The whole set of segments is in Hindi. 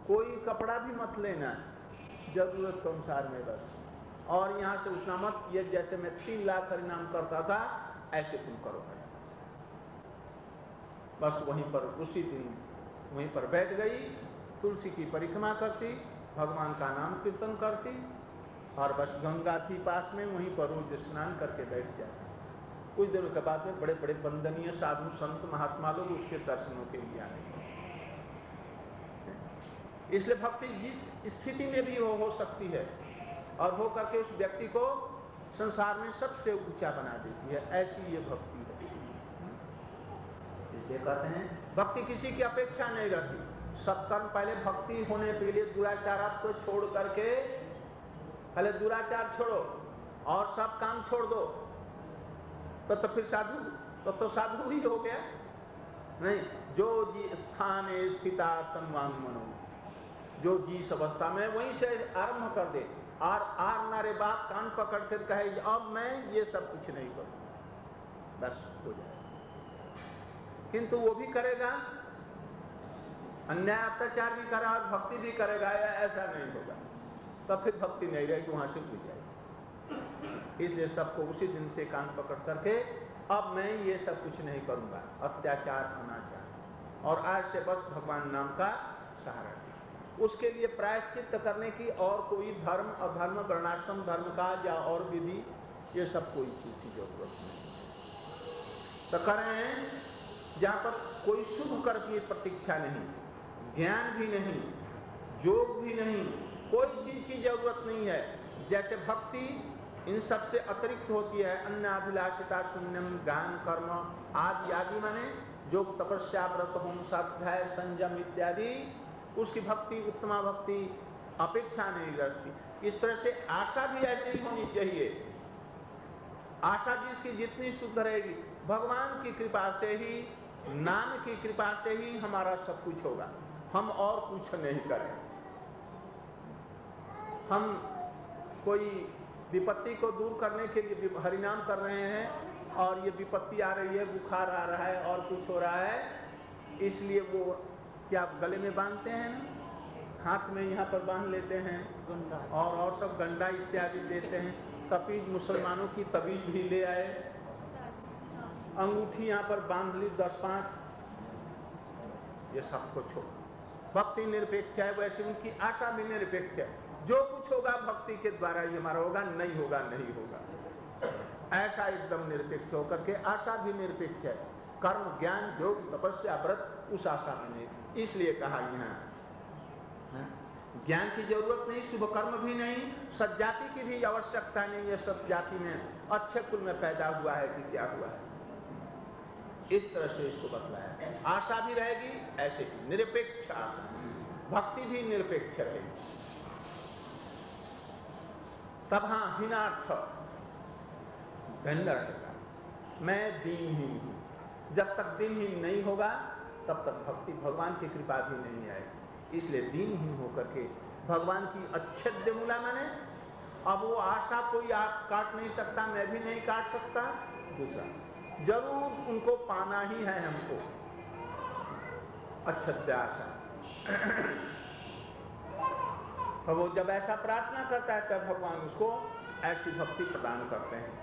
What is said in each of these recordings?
कोई कपड़ा भी मत लेना जरूरत के अनुसार में बस, और यहाँ से उठना मत। ये जैसे मैं 3 लाख हरिनाम करता था ऐसे तुम करो। बस वहीं पर उसी दिन वहीं पर बैठ गई, तुलसी की परिक्रमा करती, भगवान का नाम कीर्तन करती, और बस गंगा थी पास में, वहीं पर रोज स्नान करके बैठ जाती। कुछ दिनों के बाद में बड़े बड़े वंदनीय साधु संत महात्मा लोग उसके दर्शनों के लिए आए। इसलिए भक्ति जिस स्थिति में भी हो सकती है, और हो करके उस व्यक्ति को संसार में सबसे ऊंचा बना देती है, ऐसी ये भक्ति है। इसलिए कहते हैं भक्ति किसी की अपेक्षा नहीं रहती। सत्कर्म पहले भक्ति होने के लिए दुराचार को छोड़ करके, पहले दुराचार छोड़ो और सब काम छोड़ दो, तो फिर साधु तो साधु ही हो गया। नहीं, जो जी स्थान स्थिता तन्वांग मनो, जो जिस अवस्था में वहीं से आरंभ कर दे, और आर नारे बाप कान पकड़ते कहे अब मैं ये सब कुछ नहीं करूँ, बस हो जाए। किंतु वो भी करेगा, अन्याय अत्याचार भी करा और भक्ति भी करेगा, ऐसा नहीं होगा, तब फिर भक्ति नहीं रहेगी, वहां से उठ जाएगी। इसलिए सबको उसी दिन से कान पकड़ करके अब मैं ये सब कुछ नहीं करूंगा, अत्याचार अनाचार, और आज से बस भगवान नाम का सहारा। उसके लिए प्रायश्चित करने की और कोई धर्म अधर्म वर्णाश्रम धर्म का या और विधि, ये सब कोई चीज की जरूरत नहीं। तो करें जहां पर कोई शुभ कर्म की प्रतीक्षा नहीं, ज्ञान भी नहीं, योग भी नहीं, कोई चीज की जरूरत नहीं है। जैसे भक्ति इन सब से अतिरिक्त होती है, अन्नाभिलाषिता शून्यम ज्ञान कर्म आदि आदि, माने योग तपस्या व्रत होम स्वाध्याय संयम इत्यादि, उसकी भक्ति उत्तमा भक्ति अपेक्षा नहीं रखती। इस तरह से आशा भी ऐसे ही होनी चाहिए। आशा जिसकी जितनी शुद्ध रहेगी, भगवान की कृपा से ही, नाम की कृपा से ही हमारा सब कुछ होगा, हम और कुछ नहीं करें। हम कोई विपत्ति को दूर करने के लिए हरिनाम कर रहे हैं, और ये विपत्ति आ रही है, बुखार आ रहा है और कुछ हो रहा है, इसलिए वो क्या गले में बांधते हैं ना, हाथ में यहाँ पर बांध लेते हैं, और सब गंडा इत्यादि देते हैं। तबीज मुसलमानों की तबीज भी ले आए, अंगूठी यहाँ पर बांध ली 10-5, ये सबको छोड़। भक्ति निरपेक्ष है, वैसे उनकी आशा भी निरपेक्ष है। जो कुछ होगा भक्ति के द्वारा ही हमारा होगा, नहीं होगा नहीं होगा, ऐसा एकदम निरपेक्ष होकर के आशा भी निरपेक्ष है। कर्म ज्ञान योग तपस्या व्रत उस आशा में नहीं। इसलिए कहा यहाँ ज्ञान की जरूरत नहीं, शुभ कर्म भी नहीं, सज्जाति की भी आवश्यकता नहीं है। सब जाति में अच्छे कुल में पैदा हुआ है कि क्या हुआ है, इस तरह से इसको बतलाया। आशा भी रहेगी ऐसे ही निरपेक्ष आशा, भक्ति भी निरपेक्ष रहेगी। तब हाँ हीनार्थ भिन्न रहेगा, मैं दीनहीन हूं। जब तक दीनहीन नहीं होगा तब तक भक्ति भगवान की कृपा भी नहीं आएगी। इसलिए दीनहीन होकर के भगवान की अच्छेद्य मूला, माने अब वो आशा कोई आप काट नहीं सकता, मैं भी नहीं काट सकता। दूसरा, जरूर उनको पाना ही है हमको, अच्छेद्य आशा। तो वो जब ऐसा प्रार्थना करता है तब भगवान उसको ऐसी भक्ति प्रदान करते हैं।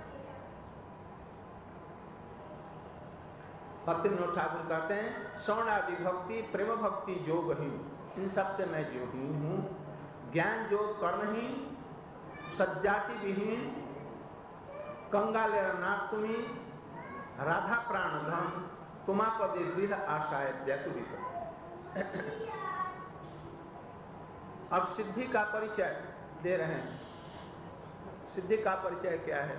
भक्तिविनोद ठाकुर कहते हैं श्रवण आदि भक्ति प्रेम भक्ति जोगहीन, इन सब से मैं जोगहीन हूँ। ज्ञान योग कर्महीन, सज्जाति विहीन, कंगालेर नाग तुम्ही, राधा प्राण धन, तुमा पदे दृढ़ आशाए व्याकुलित। अब सिद्धि का परिचय दे रहे हैं। सिद्धि का परिचय क्या है?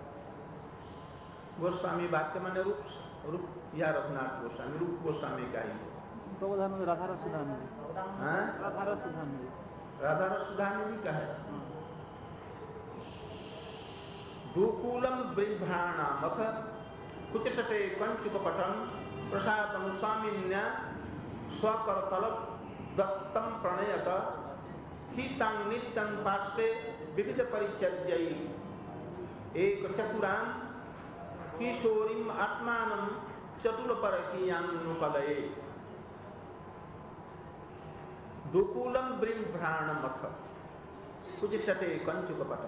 गोस्वामी वाक्य माने रूप या रघुनाथ गोस्वामी, रूप गोस्वामी का ही है। राधारस सुधानिधि, राधारस सुधानिधि, राधारस सुधानिधि का है। दुकूलम बिभ्राणामथ कुचटटे कंचुकपटम प्रसादम स्वामिन्या स्वकरतल दत्तम प्रणयत स्थितं नित्यं पार्श्वे विविध परिचर्ययी एक चतुरां किशोरीम आत्मानं चतुर परकीयानुपदये। दुकूलम ब्रह्मभ्राणमथ कुछ तटे कंचुक पट।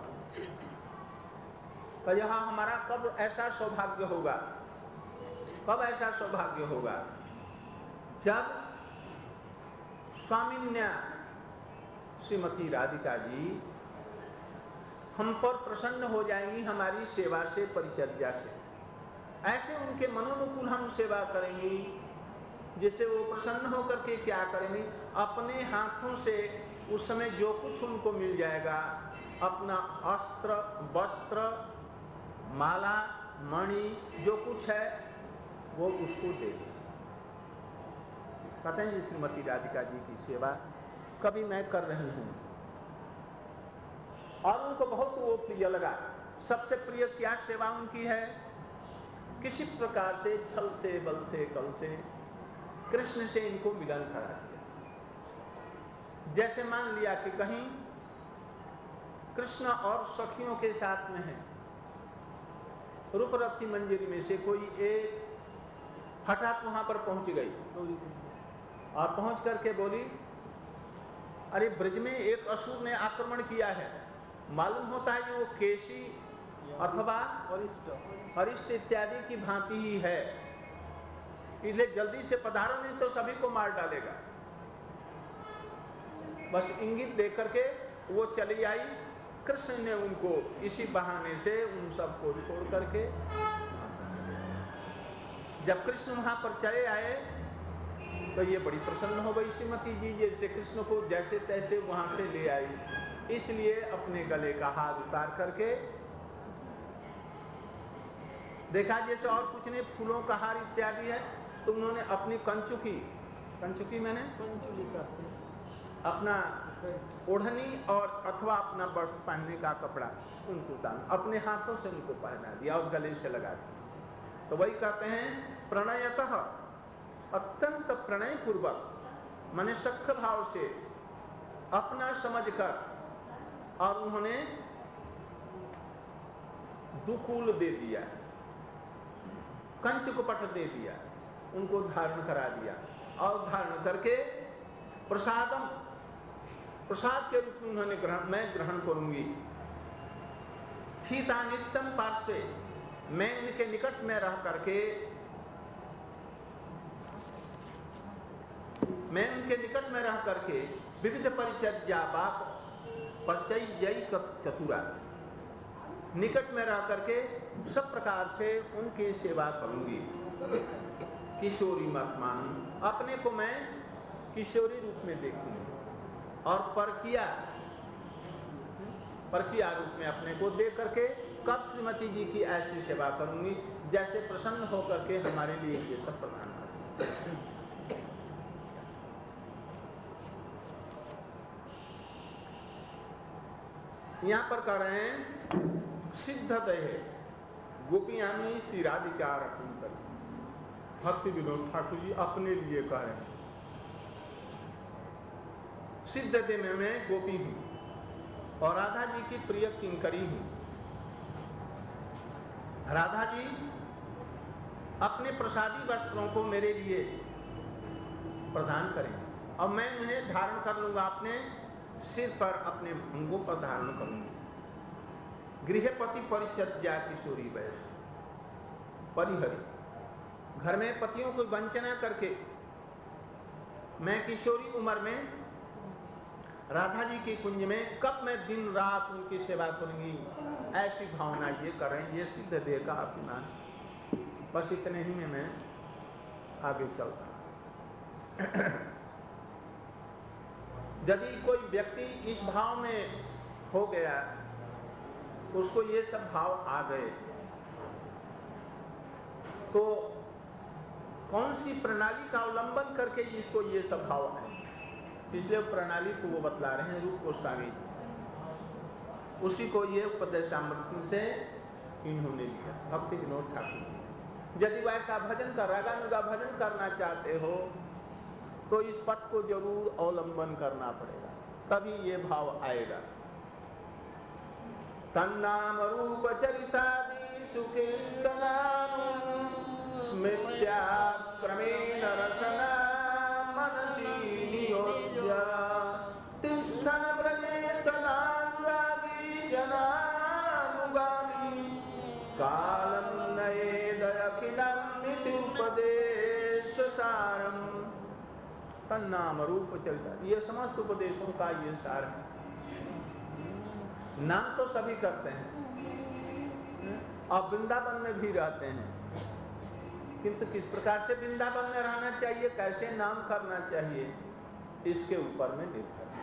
तो यहाँ हमारा कब ऐसा सौभाग्य होगा, कब ऐसा सौभाग्य होगा, जब स्वामिन्या श्रीमती राधिका जी हम पर प्रसन्न हो जाएंगी हमारी सेवा से, परिचर्या से। ऐसे उनके मनोनुकूल हम सेवा करेंगी, जिससे वो प्रसन्न होकर के क्या करेंगी, अपने हाथों से उस समय जो कुछ उनको मिल जाएगा, अपना अस्त्र, वस्त्र, माला, मणि, जो कुछ है वो उसको दे दें। कहते हैं जी श्रीमती राधिका जी की सेवा कभी मैं कर रही हूं और उनको बहुत वो प्रिय लगा। सबसे प्रिय क्या सेवा उनकी है, किसी प्रकार से छल से, बल से, कल से कृष्ण से इनको मिलन करा दिया। जैसे मान लिया कि कहीं कृष्ण और सखियों के साथ में है, रूपरथी मंजरी में से कोई एक हठात वहां पर पहुंच गई और पहुंच करके बोली, अरे ब्रज में एक असुर ने आक्रमण किया है, मालूम होता है कि वो केशी अथवा अरिष्ट इत्यादि की भांति ही है, इसलिए जल्दी से पधारो नहीं तो सभी को मार डालेगा। बस इंगित देख करके वो चली आई। कृष्ण ने उनको इसी बहाने से उन सबको छोड़ करके, जब कृष्ण वहां पर चले आए तो ये बड़ी प्रसन्न हो गई श्रीमती जी, जैसे कृष्ण को जैसे तैसे वहां से ले आई। इसलिए अपने गले का हाथ उतार करके देखा जैसे और कुछ नहीं, फूलों का हार इत्यादि है, तो उन्होंने अपनी कंचुकी मैंने अपना ओढ़नी और अथवा अपना वस्त्र पहनने का कपड़ा उनको दान अपने हाथों से उनको पहना दिया और गले से लगा दिया। तो वही कहते हैं प्रणयतः, अत्यंत प्रणय पूर्वक, माने सख्य भाव से अपना समझकर, और उन्होंने दुकूल दे दिया, कंचुक पट दे दिया, उनको धारण करा दिया और धारण करके प्रसाद के रूप में उन्होंने मैं ग्रहण करूंगी। स्थिता नित्यम पार्श्वे, मैं इनके निकट में रह करके, मैं उनके निकट में रह करके विविध परिचर्या परिचय चतुरा, निकट में रह करके सब प्रकार से उनकी सेवा करूंगी। किशोरी मत मानूं, अपने को मैं किशोरी रूप में देखूंगी और परकिया रूप में अपने को देख करके कब श्रीमती जी की ऐसी सेवा करूंगी जैसे प्रसन्न होकर के हमारे लिए ये सब प्रदान करें। यहां पर कह रहे हैं सिद्ध दहे गोपियामी श्री राधिका रखूं कर, भक्ति विनोद ठाकुर जी अपने लिए कह रहे हैं, सिद्ध दे में मैं गोपी हूं और राधा जी की प्रिय किंकरी हूं। राधा जी अपने प्रसादी वस्त्रों को मेरे लिए प्रदान करें और मैं उन्हें धारण कर लूंगा, अपने सिर पर, अपने अंगों पर धारण करूंगी। गृहपति परिचर्या किशोरी वैश्य परिहरी, घर में पतियों को वंचना करके मैं किशोरी उम्र में राधा जी की कुंज में कब मैं दिन रात उनकी सेवा करूंगी, ऐसी भावना ये कर रहे हैं। ये सिद्ध देह का अभिमान, बस इतने ही में मैं आगे चलता। यदि कोई व्यक्ति इस भाव में हो गया, उसको ये सब भाव आ गए, तो कौन सी प्रणाली का अवलंबन करके इसको ये सब भाव आए, इसलिए प्रणाली को वो बतला रहे हैं रूप गोस्वामी जी। उसी को ये उपदेशामृत से इन्होंने लिया, भक्ति विनोद ठाकुर। यदि वैसा भजन का रागानुगा भजन करना चाहते हो तो इस पथ को जरूर अवलंबन करना पड़ेगा, तभी ये भाव आएगा। तन्नाम रूप चरितादि सुकीर्तनानु स्मृत्या क्रमेण रसना मनसी नियोज्य तिष्ठन् व्रजे तदानुरागी जनानुगामी कालं नयेदखिलम् उपदेश सारम। तन्नाम रूप चलता, ये समस्त उपदेशों का ये सार है। नाम तो सभी करते हैं और वृंदावन में भी रहते हैं, किंतु किस प्रकार से वृंदावन में रहना चाहिए, कैसे नाम करना चाहिए, इसके ऊपर में निर्भर है।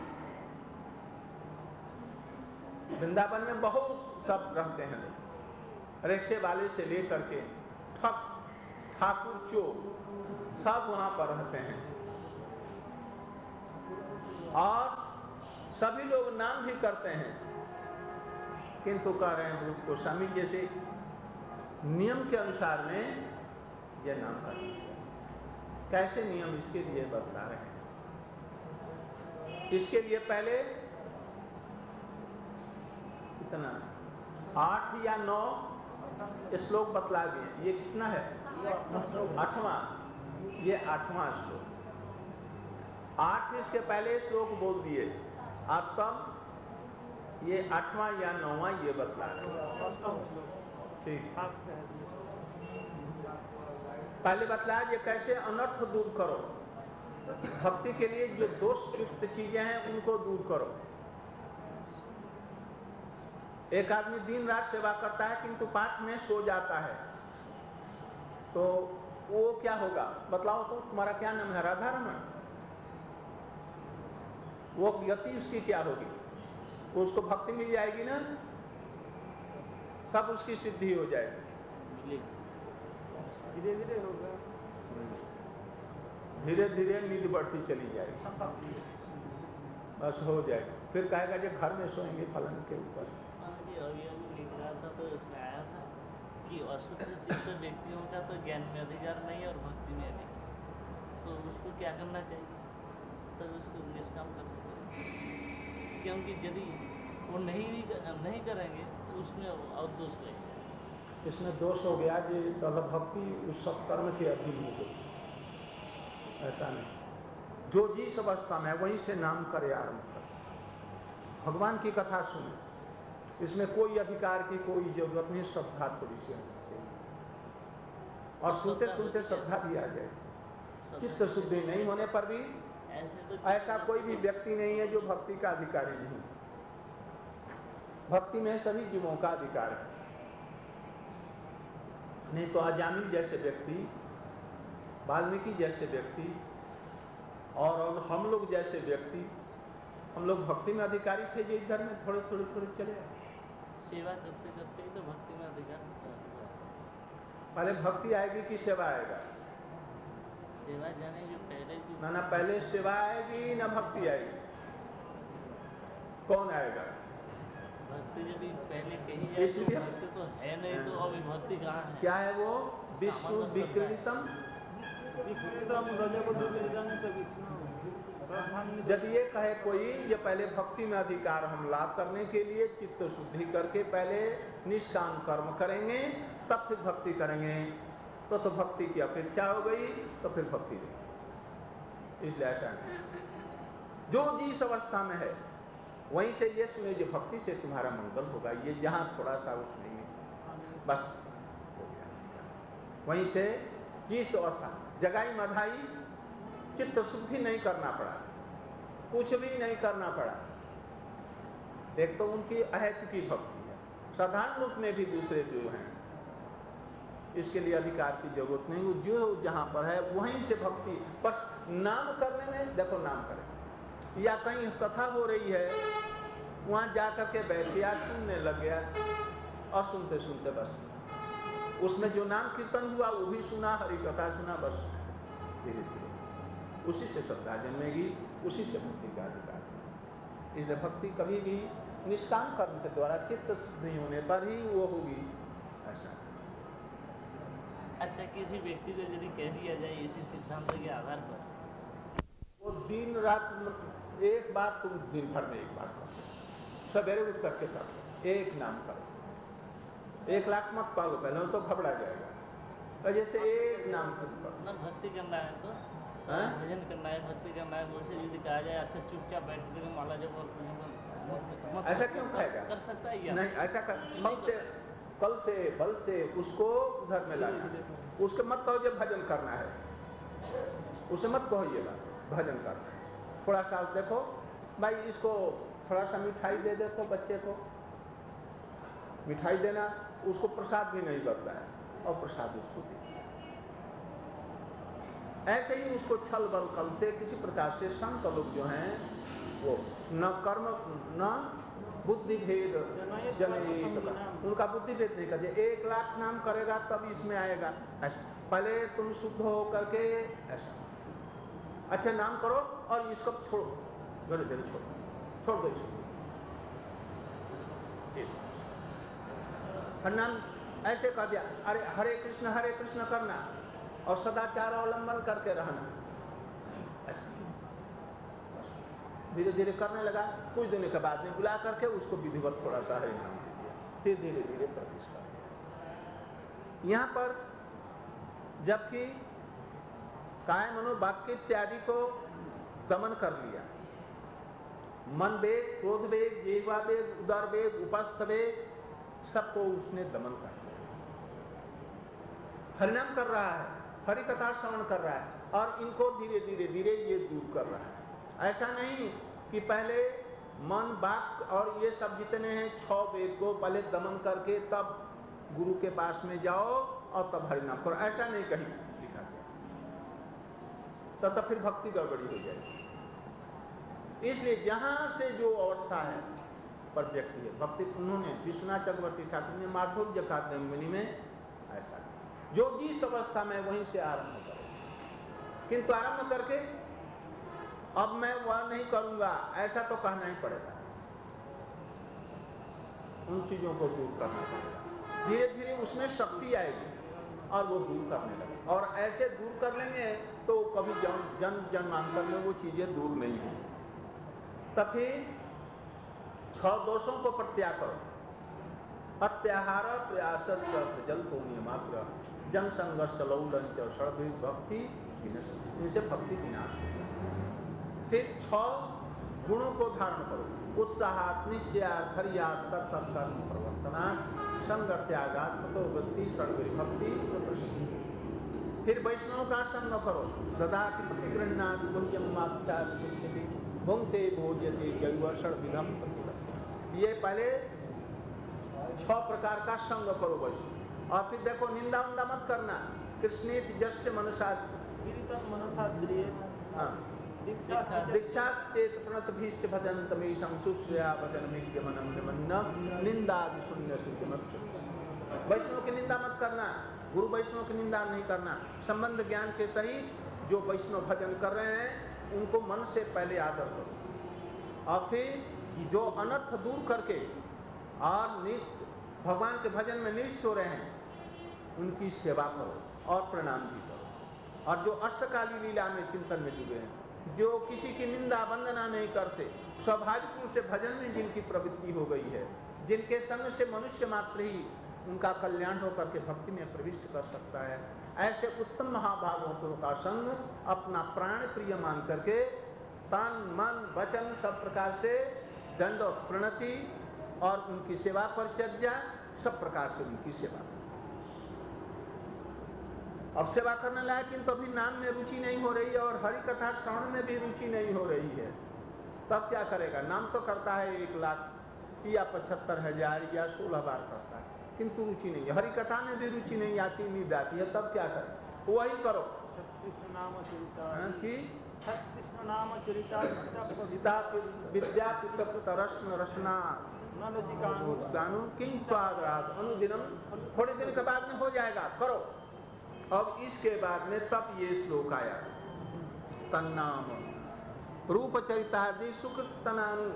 वृंदावन में बहुत सब रहते हैं लोग, रिक्शे वाले से लेकर के ठक ठाकुर चोर सब वहां पर रहते हैं और सभी लोग नाम भी करते हैं, किंतु कह रहे हैं मुझको स्वामी जैसे नियम के अनुसार में यह नाम करना चाहिए। कैसे नियम, इसके लिए बता रहे हैं। इसके लिए पहले कितना 8 या 9 श्लोक बतला दिए। ये कितना है? 8वां, ये 8वां श्लोक। 8 इसके पहले श्लोक बोल दिए, अब तब ये 8वां या 9वां ये बतला रहे। ठीक, पहले बतलाया ये कैसे अनर्थ दूर करो, भक्ति के लिए जो दोष युक्त चीजें हैं उनको दूर करो। एक आदमी दिन रात सेवा करता है किंतु पाठ में सो जाता है, तो वो क्या होगा बतलाओ तो? तुम्हारा क्या नाम है? राधा रमन। वो गति उसकी क्या होगी? उसको भक्ति मिल जाएगी ना, सब उसकी सिद्धि हो जाएगी। धीरे धीरे होगा, धीरे धीरे नींद बढ़ती चली जाएगी, बस हो जाएगा। फिर कहेगा जो घर में सोएंगे फलन के ऊपर। अभी लिख रहा था तो इसमें आया था कि अशुद्ध चित्त व्यक्तियों का तो ज्ञान में अधिकार नहीं और भक्ति में अधिकार, तो उसको क्या करना चाहिए? तब उसको निष्काम करना चाहिए, क्योंकि यदि वो नहीं करेंगे तो उसमें और दोष रहेगा। इसमें दोष हो गया कि तब भक्ति उस सत्कर्म के अधीन हो गई। ऐसा नहीं, जो जिस अवस्था में है वहीं से नाम करे आरंभ कर, भगवान की कथा सुने, इसमें कोई अधिकार की कोई जरूरत नहीं, श्रद्धा थोड़ी सी होनी चाहिए और सुनते सुनते श्रद्धा भी आ जाए। चित्त शुद्धि नहीं होने पर भी ऐसा कोई भी व्यक्ति नहीं है जो भक्ति का अधिकारी नहीं। भक्ति में सभी जीवों का अधिकार है। नहीं तो अजामिल जैसे व्यक्ति, वाल्मीकि जैसे व्यक्ति और हम लोग जैसे व्यक्ति, हम लोग भक्ति में अधिकारी थे जो इधर में थोड़े थोड़े चले आए। सेवा करते करते ही तो भक्ति में अधिकार। पहले भक्ति आएगी कि सेवा आएगा? सेवा जाने जो पहले ना पहले सेवा आएगी ना भक्ति आएगी। कौन आएगा? भक्ति जब पहले कही जाए तो भक्ति तो है नहीं, तो अभी भक्ति कहाँ है? क्या है वो? विष्णु विकृतम। जब ये कहे कोई ये पहले भक्ति में अधिकार हम लाभ करने के लिए चित्त शुद्धि करके पहले निष्काम कर्म करेंगे तब फिर भक्ति करेंगे, तो भक्ति की अपेक्षा हो गई, तो फिर भक्ति नहीं। इसलिए ऐसा नहीं, जो जिस अवस्था में है वहीं से ये सुने जो भक्ति से तुम्हारा मंगल होगा, ये जहां थोड़ा सा उसमें बस हो गया, वहीं से जिस अवस्था जगाई मधाई चित्त शुद्धि नहीं करना पड़ा, कुछ भी नहीं करना पड़ा। एक तो उनकी अहेतु की भक्ति है, साधारण रूप में भी दूसरे जो हैं इसके लिए अधिकार की जरूरत नहीं, वो जो जहां पर है वहीं से भक्ति। बस नाम करने में देखो, नाम करें या कहीं कथा हो रही है वहां जाकर के बैठ गया, सुनने लग गया और सुनते सुनते बस उसमें जो नाम कीर्तन हुआ वो भी सुना, हरि कथा सुना, बस धीरे धीरे उसी से श्रद्धा जन्मेगी, उसी से भक्ति का अधिकार। इसलिए भक्ति कभी भी निष्काम कर्म के द्वारा चित्त शुद्धि होने पर ही वो होगी। ऐसा अच्छा, किसी व्यक्ति को यदि कह दिया जाए इसी सिद्धांत के आधार पर, वो दिन रात एक बार तुम दिन भर में एक बार करो, सवेरे उठ करके करो, एक नाम करो, 1 लाख मत पालो पहले तो घबरा जाएगा, और जैसे एक नाम से करो। भक्ति करना है तो हाँ? भजन करना है, भक्ति करना है, मुझसे यदि कहा जाए अच्छा चुपचाप बैठ कर माला जप और मत ऐसा क्यों कहेगा? कर सकता है या नहीं, ऐसा कर नहीं छल से, कल से, बल से उसको घर में लाना है। उसके मत कहो ये भजन करना है, उसे मत कहो ये बात भजन करना है। थोड़ा सा देखो भाई, इसको थोड़ा सा मिठाई दे देखो बच्चे को, मिठाई देना, उसको प्रसाद भी नहीं करता है और प्रसाद उसको दे। ऐसे ही उसको छल बल कल से किसी प्रकार से संत लोग जो हैं वो न कर्म न बुद्धि भेद जनहित, उनका बुद्धि भेद नहीं करते। 1 लाख नाम करेगा तब इसमें आएगा, ऐसा पहले तुम शुद्ध हो करके ऐसा अच्छा नाम करो और इसको छोड़ो, धीरे धीरे छोड़ दो इसको। नाम ऐसे कह दिया, अरे हरे कृष्ण करना और सदाचार अवलंबन करके रहना, ऐसा धीरे धीरे करने लगा। कुछ दिन के बाद में बुला करके उसको विधिवत थोड़ा सा हरि नाम दे दिया, फिर धीरे धीरे प्रतिष्ठा। यहाँ पर जबकि काय मनोवाक्य इत्यादि को दमन कर लिया, मन वेग, क्रोध वेग, जिह्वा वेग, उदर वेग, उपस्थ वेग, सबको उसने दमन कर दिया। हरिनाम कर रहा है, हरि कथा श्रवण कर रहा है और इनको धीरे धीरे ये दूर कर रहा है। ऐसा नहीं कि पहले मन वाक और ये सब जितने हैं 6 वेद को पहले दमन करके तब गुरु के पास में जाओ और तब हरिनाम करो, ऐसा नहीं कहीं लिखा गया, तब फिर भक्ति गड़बड़ी हो जाएगी। इसलिए जहां से जो अवस्था है पर व्यक्ति है भक्ति, उन्होंने विश्वनाथ चक्रवर्ती ठाकुर ने माधुर्य कादम्बिनी में ऐसा जो जिस अवस्था में वहीं से आरंभ करो, किंतु आरंभ करके अब मैं वह नहीं करूंगा ऐसा तो कहना ही पड़ेगा। उन चीजों को दूर करना पड़ेगा, धीरे धीरे उसमें शक्ति आएगी और वो दूर करने लगे। और ऐसे दूर कर लेंगे तो कभी जन्मांतर में वो चीजें दूर नहीं होंगी। तब फिर 6 दोषों को प्रत्याग करो, अत्याहार प्रयासत जल को नियमात्र जन संघर्ष लौलंच षड्विध भक्ति, इनसे भक्ति विनाश हो जाए। फिर 6 गुणों को धारण करो, उत्साहात, निश्चयात, धैर्यात, तत्कर्म प्रवर्तनात्, संग त्यागात्, सतोवृत्ति, षड्विध भक्ति, प्रसिद्धि। फिर वैष्णव का संग करो, ददाति प्रतिगृह्णाति गुह्यं माख्याति उच्यते भुंक्ते भोज्यते चैव षड्विधं प्रतिपत्ति। ये पहले 6 प्रकार का संग करो वैष्णव। और फिर देखो निंदा उंदा मत करना, कृष्णेति जस्य मनसा दीक्षा चेत प्रणत भीष्ट भजन तमेशं सुश्रया भजन मिज्ञमनं निमन्न निंदादि शून्य सुजमत। वैष्णव की निंदा मत करना, गुरु वैष्णव की निंदा नहीं करना। संबंध ज्ञान के सहित जो वैष्णव भजन कर रहे हैं उनको मन से पहले आदर करो और फिर जो अनर्थ दूर करके और भगवान के भजन में निष्ठ हो रहे हैं उनकी सेवा करो और प्रणाम भी करो। और जो अष्टकाली लीला में चिंतन में जुड़े हैं, जो किसी की निंदा वंदना नहीं करते, स्वाभाविक रूप से भजन में जिनकी प्रवृत्ति हो गई है, जिनके संग से मनुष्य मात्र ही उनका कल्याण होकर के भक्ति में प्रविष्ट कर सकता है, ऐसे उत्तम महाभागवतों का संग अपना प्राण प्रिय मान करके तन मन वचन सब प्रकार से दंड प्रणति और उनकी सेवा परिचर्या सब प्रकार से उनकी सेवा। अब सेवा करने लायक किंतु अभी नाम में रुचि नहीं हो रही है और हरि कथा श्रवण में भी रुचि नहीं हो रही है, तब क्या करेगा? नाम तो करता है 1 लाख या 75,000 या 16 बार करता है, किंतु रुचि नहीं है। हरि कथा में भी रुचि नहीं आती, नींद आती है, तब क्या करें? वही करो रसना अनुदिनम, थोड़े दिन के बाद में हो जाएगा, करो। अब इसके बाद में तब ये श्लोक आया, तन्नाम रूप चरितादि सुख तनानु,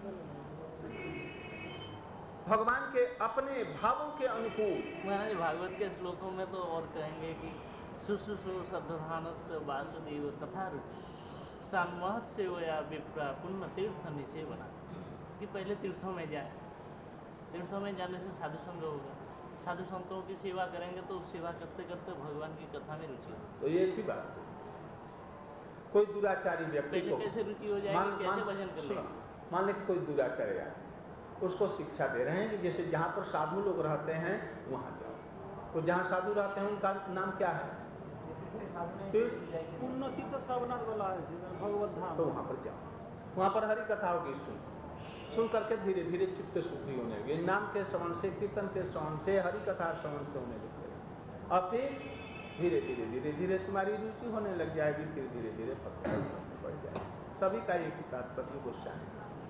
भगवान के अपने भावों के अनुकूल। महाराज भागवत के श्लोकों में तो और कहेंगे कि सुश्रुषु सद्धानस्य वासुदेव कथा रुचि सामहत सेवया विप्रा पुण्य तीर्थ निसेवना, कि पहले तीर्थों में जाए, तीर्थों में जाने से साधु संग होगा, साधु संतों की सेवा करेंगे तो सेवा करते करते भगवान की कथा में रुचि होगी। तो ये एक ही बात है, कोई दुराचारी व्यक्ति को कैसे रुचि हो जाएगी, कैसे भजन कर लेंगे? मान ले कि कोई दुराचारी है, उसको शिक्षा दे रहे हैं कि जैसे जहाँ पर साधु लोग रहते हैं वहाँ जाओ। तो जहाँ साधु रहते हैं उनका नाम क्या है? उन्नति तो श्रवणार्थ वाला है भगवत धाम। तो वहाँ पर जाओ, वहाँ पर हरि कथा होगी, सुन करके धीरे धीरे चित्त शुद्धि होने लगे। नाम के श्रवण से, कीर्तन के श्रवण से, हरि कथा श्रवण से होने लगे। और फिर धीरे धीरे धीरे धीरे तुम्हारी रुचि होने लग जाएगी, फिर धीरे धीरे पक्का बढ़ जाएगी। सभी का एक ही तात्पर्य गोस्वामी।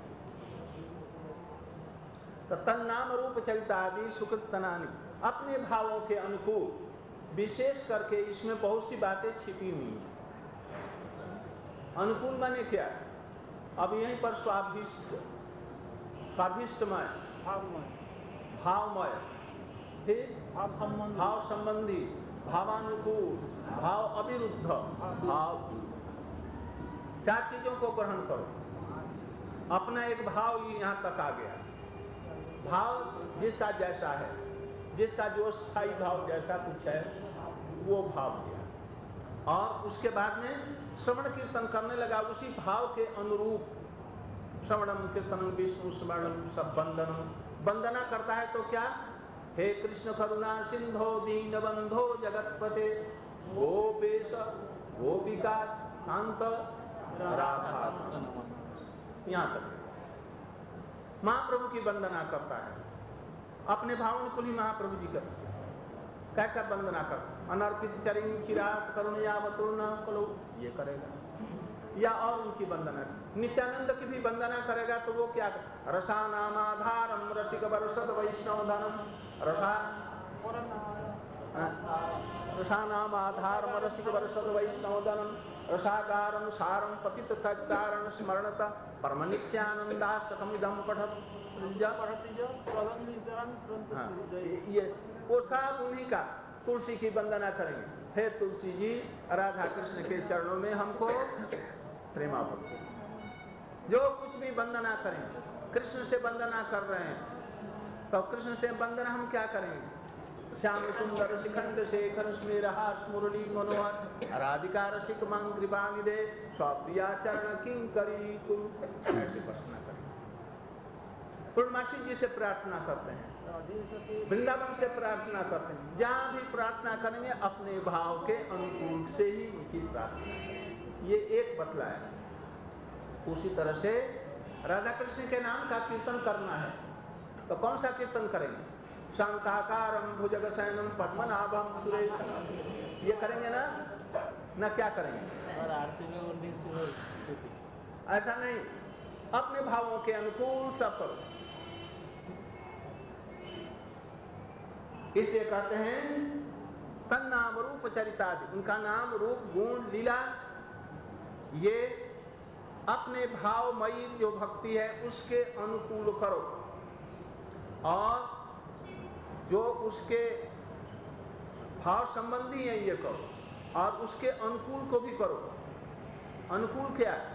तो तन नाम रूप चरितादि सुकृतनानि, अपने भावों के अनुकूल, विशेष करके इसमें बहुत सी बातें छिपी हुई हैं। अनुकूल माने क्या? अब यहीं पर स्वाभिष्ट, स्वाभिष्टमय, भावमय, भाव संबंधी, भावानुकूल, भाव अविरुद्ध, भाव, चार चीजों को ग्रहण करो। अपना एक भाव यहाँ तक आ गया, भाव जिसका जैसा है, जिसका जो स्थायी भाव जैसा कुछ है वो भाव दिया। और उसके बाद में श्रवण कीर्तन करने लगा उसी भाव के अनुरूप। श्रवणम कीर्तनम विष्णु स्मरणम सब वंदनम, वंदना करता है तो क्या? हे कृष्ण करुणा सिंधो दीन बंधो जगतपते गोपेश गोपिका कांत राधा, यहाँ तक महाप्रभु की वंदना करता है। अपने भावों को ही महाप्रभु जी करते हैं। कैसा वंदना करता? अनर्पित चरिण चिराग करुणयावतुर्न कलो, ये करेगा। या और उनकी वंदना, नित्यानंद की भी वंदना करेगा तो वो क्या? रसानामाधारम रसिक वर्षद वैष्णव धनम, रसानामाधारम रसिक वर्षद वैष्णव धनम, रसागारम सारम पतित तक्तारण स्मरणता परम नित्यानंदाष्टकम इदम पठत। ये वो सब उन्हीं का। तुलसी की वंदना करेंगे, हे तुलसी जी राधा कृष्ण के चरणों में हमको प्रेमाभक्ति। जो कुछ भी वंदना करेंगे, कृष्ण से वंदना कर रहे हैं तो कृष्ण से वंदना हम क्या करेंगे? श्याम सुंदर शिखंड शेखर स्मेरहा स्मुरली मनोहर राधिका रसिक मांग कृपा निदे स्वप्रिया चरण किंकरी तुम, ऐसे प्रश्न करें। पूर्णमासी जी से प्रार्थना करते हैं, वृंदावन से प्रार्थना करते हैं। जहाँ भी प्रार्थना करेंगे अपने भाव के अनुकूल से ही उनकी प्रार्थना करें। ये एक बतला है। उसी तरह से राधा कृष्ण के नाम का कीर्तन करना है तो कौन सा कीर्तन करेंगे? शांताकारम भुजगशयनम पद्मनाभम सुरेशम, ये करेंगे ना क्या करेंगे? और आरती में 19 स्तुति, ऐसा नहीं, अपने भावों के अनुकूल सब करो। इसलिए कहते हैं तन नाम रूप चरितादि, उनका नाम रूप गुण लीला, ये अपने भावमयी जो भक्ति है उसके अनुकूल करो, और जो उसके भाव संबंधी है ये करो, और उसके अनुकूल को भी करो। अनुकूल क्या है?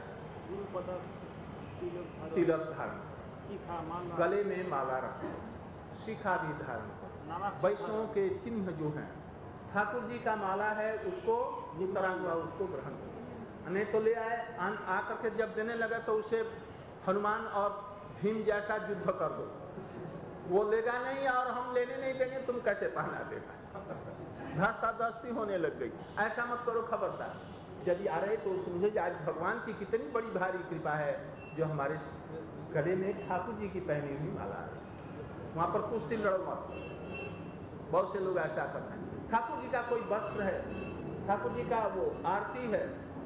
तिलक धारण, गले में माला रखो, शिखा भी धारण करो। वैष्णव के चिन्ह जो हैं, ठाकुर जी का माला है उसको उतरा हुआ उसको ग्रहण करो। नहीं तो ले आए आकर के जब देने लगा तो उसे हनुमान और भीम जैसा युद्ध कर दो, वो लेगा नहीं और हम लेने नहीं देंगे, तुम कैसे पहना देगा? धस्ताधस्ती होने लग गई। ऐसा मत करो, खबरदार। यदि आ रहे तो समझो आज भगवान की कितनी बड़ी भारी कृपा है जो हमारे गले में ठाकुर जी की पहनी हुई माला है। वहां पर कुश्ती लड़ो मत। बहुत से लोग ऐसा करते हैं। ठाकुर जी का कोई वस्त्र है, ठाकुर जी का वो आरती है,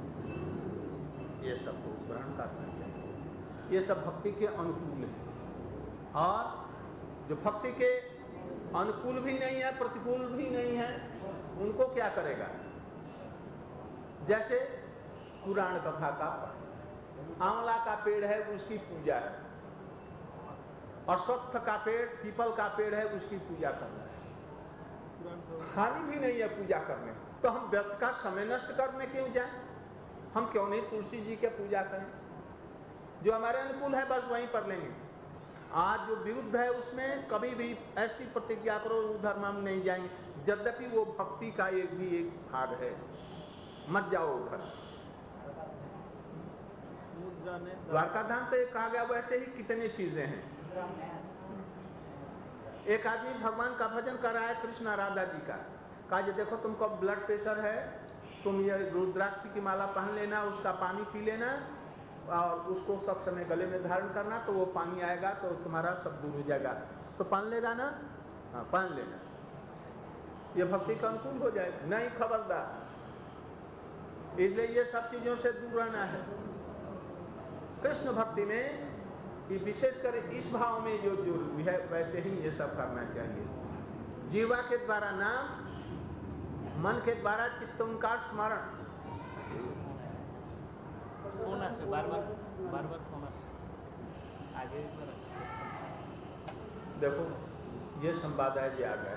ये सब को ग्रहण करना चाहिए। ये सब भक्ति के अनुकूल है। और जो भक्ति के अनुकूल भी नहीं है, प्रतिकूल भी नहीं है, उनको क्या करेगा? जैसे पुराण कथा का आंवला का पेड़ है उसकी पूजा है, अश्वत्थ का पेड़, पीपल का पेड़ है उसकी पूजा करना है। खाली भी नहीं है पूजा करने, तो हम व्यर्थ का समय नष्ट करने क्यों जाए? हम क्यों नहीं तुलसी जी के पूजा करें? जो हमारे अनुकूल है बस वहीं पर लेंगे। आज जो विरुद्ध है उसमें कभी भी ऐसी प्रतिज्ञा करो उधर हम नहीं जाएंगे, यद्यपि वो भक्ति का एक भाग है, मत जाओ उधर। मुद्रा ने द्वारका धाम तो एक कहा गया, वैसे ही कितनी चीजें हैं। एक आदमी भगवान का भजन कर रहा है, कृष्ण राधा जी का, कहा जी देखो तुमको ब्लड प्रेशर है, तुम ये रुद्राक्ष की माला पहन लेना, उसका पानी पी लेना और उसको सब समय गले में धारण करना, तो वो पानी आएगा तो तुम्हारा सब दूर हो जाएगा। तो पहन लेगा ना? हाँ पहन लेना, ये भक्ति का अनुकूल हो जाएगा। नहीं, खबरदार, इसलिए ये सब चीजों से दूर रहना है। कृष्ण भक्ति में विशेषकर इस भाव में जो है वैसे ही ये सब करना चाहिए। जीवा के द्वारा नाम, मन के द्वारा चित्तों का स्मरण होना से बार बार होना से आगे देखो ये संवाद है, ये आ गया।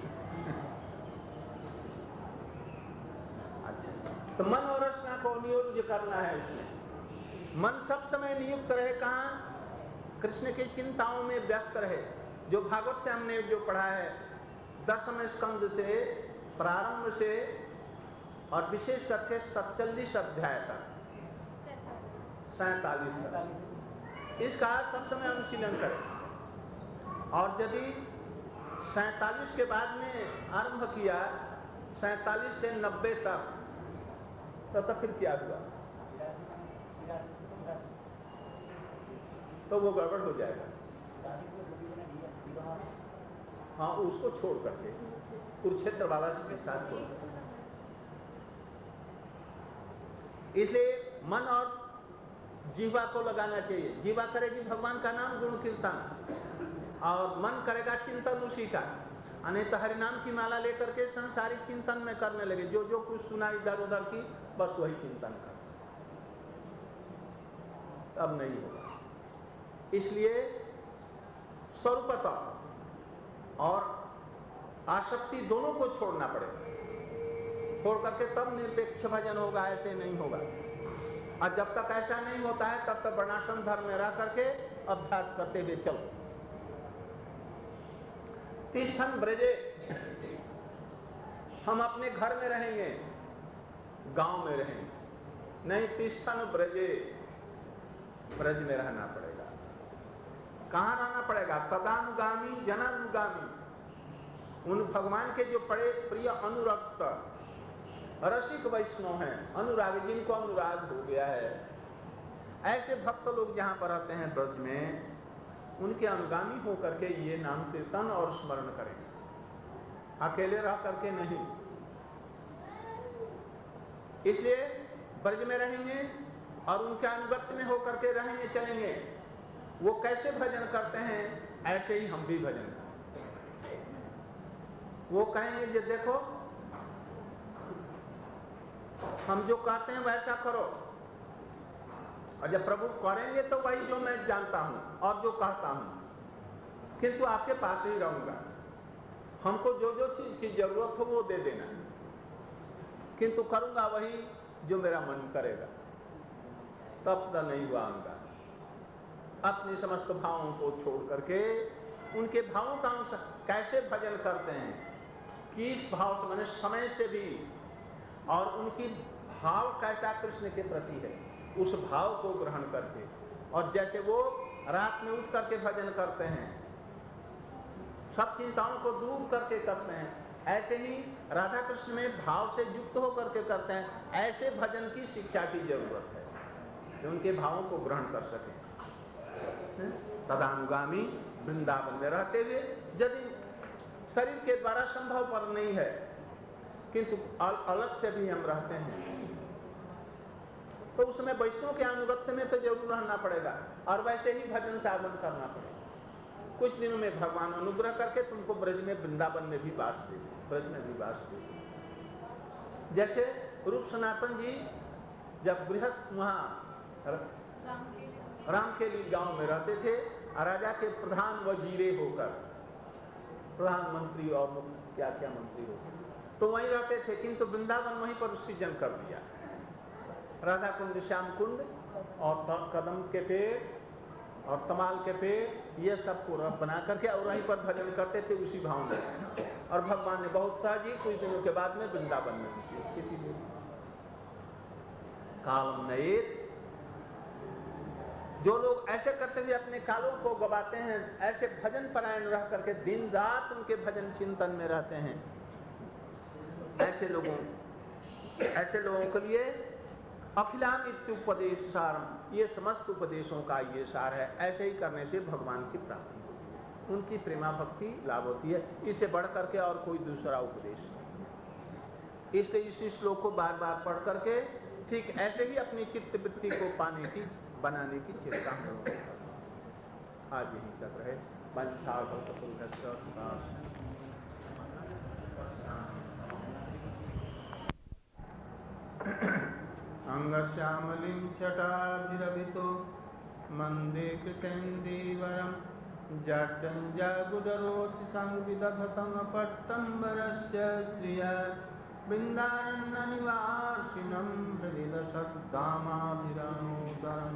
अच्छा, तो मन और रचना को नियुक्त करना है। इसमें मन सब समय नियुक्त रहे कहाँ? कृष्ण की चिंताओं में व्यस्त रहे। जो भागवत से हमने जो पढ़ा है 10वें स्कंद से प्रारंभ से और विशेष करके 47 अध्याय तक, 47 तक, इसका सब समय अनुशीलन करें। और यदि 47 के बाद में आरंभ किया 47 से 90 तक, तो फिर क्या हुआ? तो वो गड़बड़ हो जाएगा। हाँ, उसको छोड़ करके कुरुक्षेत्र वाला के साथ छोड़। इसलिए मन और जीवा को लगाना चाहिए। जीवा करेगी भगवान का नाम गुण कीर्तन और मन करेगा चिंतन उसी का। अनेक हरिनाम की माला लेकर के संसारिक चिंतन में करने लगे, जो जो कुछ सुना इधर उधर की बस वही चिंतन कर, अब नहीं होगा। इसलिए स्वरूपतः और आसक्ति दोनों को छोड़ना पड़ेगा। छोड़ करके तब निरपेक्ष भजन होगा, ऐसे नहीं होगा। और जब तक ऐसा नहीं होता है तब तक वर्णाश्रम धर्म में रह करके अभ्यास करते हुए चलो। तिष्ठन ब्रजे, हम अपने घर में रहेंगे, गांव में रहेंगे नहीं, तिष्ठन ब्रजे, ब्रज में रहना पड़ेगा। कहाँ रहना पड़ेगा? तदानुगामी जनानुगामी, उन भगवान के जो बड़े प्रिय अनुरक्त रसिक वैष्णव हैं, अनुराग, जिनको अनुराग हो गया है, ऐसे भक्त लोग जहां पर रहते हैं ब्रज में, उनके अनुगामी होकर के ये नाम कीर्तन और स्मरण करेंगे, अकेले रह करके नहीं। इसलिए ब्रज में रहेंगे और उनके अनुगत्य में होकर के रहेंगे, चलेंगे। वो कैसे भजन करते हैं ऐसे ही हम भी भजन करें। वो कहेंगे ये देखो हम जो कहते हैं वैसा करो, और जब प्रभु करेंगे तो वही जो मैं जानता हूं और जो कहता हूं, किंतु आपके पास ही रहूंगा। हमको जो जो चीज की जरूरत हो वो दे देना, किंतु करूंगा वही जो मेरा मन करेगा। तब तो नहीं हुआ उनका। अपने समस्त भावों को छोड़ करके उनके भावों का अनुसार कैसे भजन करते हैं, किस भाव से, मैंने समय से भी, और उनकी भाव कैसा कृष्ण के प्रति है, उस भाव को ग्रहण करके। और जैसे वो रात में उठ करके भजन करते हैं, सब चिंताओं को दूर करके करते हैं, ऐसे ही राधा कृष्ण में भाव से युक्त होकर के करते हैं। ऐसे भजन की शिक्षा की जरूरत है कि उनके भावों को ग्रहण कर सके। तदानुगामी, वृंदावन में रहते हुए, यदि शरीर के द्वारा संभव पर नहीं है किंतु अलग से भी हम रहते हैं, तो उसमें वैष्णव के अनुगत्य में तो जरूर रहना पड़ेगा और वैसे ही भजन साधन करना पड़ेगा। कुछ दिनों में भगवान अनुग्रह करके तुमको ब्रज में, वृंदावन में भी वास दे, ब्रज में भी वास दे। जैसे रूप सनातन जी जब गृहस्थ वहां रामखेली गांव में रहते थे, राजा के प्रधान वजीरे होकर, प्रधानमंत्री और क्या क्या मंत्री होकर, तो वहीं रहते थे, किंतु वृंदावन वहीं पर सृजन कर दिया। राधा कुंड, श्याम कुंड और कदम के पेड़ और तमाल के पेड़, ये सबको बना करके और वहीं पर भजन करते थे उसी भाव में। और भगवान ने बहुत सहज ही कुछ दिनों के बाद में वृंदावन में उनकी स्थिति दी। कालम नयेत। जो लोग ऐसे करते हुए अपने कालों को गवाते हैं, ऐसे भजन परायण रह करके दिन रात उनके भजन चिंतन में रहते हैं, ऐसे लोगों के लिए अखिलाम इत्युपदेश सारम, ये समस्त उपदेशों का ये सार है। ऐसे ही करने से भगवान की प्राप्ति होती है, उनकी प्रेमा भक्ति लाभ होती है। इससे बढ़ करके और कोई दूसरा उपदेश नहीं। इसलिए इस श्लोक को बार बार पढ़ करके ठीक ऐसे ही अपनी चित्त वृत्ति को बनाने की चेष्टा हम लोगों को। आज यहीं तक रहे। अंगश्यामलिं छटाभिरभितो मंदे कृतेन्दीवरं जाड्डञ्जागुडरोचिसंविदधतं पट्टम्बरस्य श्रिया वृन्दारण्यनिवासिनं हृदिलसद्दामाभिरामोदरं